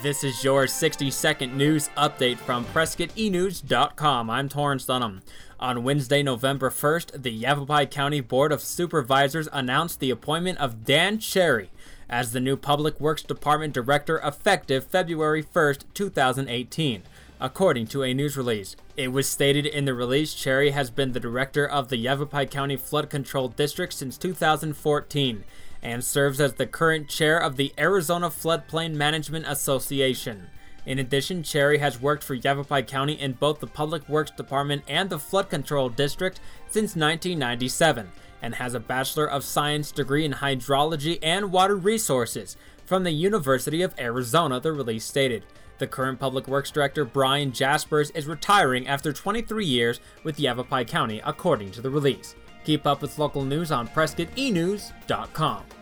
This is your 60-second news update from PrescottEnews.com. I'm Torrance Dunham. On Wednesday, November 1st, the Yavapai County Board of Supervisors announced the appointment of Dan Cherry as the new Public Works Department Director effective February 1st, 2018, according to a news release. It was stated in the release Cherry has been the director of the Yavapai County Flood Control District since 2014 and serves as the current chair of the Arizona Floodplain Management Association. In addition, Cherry has worked for Yavapai County in both the Public Works Department and the Flood Control District since 1997 and has a Bachelor of Science degree in Hydrology and Water Resources from the University of Arizona, the release stated. The current Public Works Director, Brian Jaspers, is retiring after 23 years with Yavapai County, according to the release. Keep up with local news on PrescottEnews.com.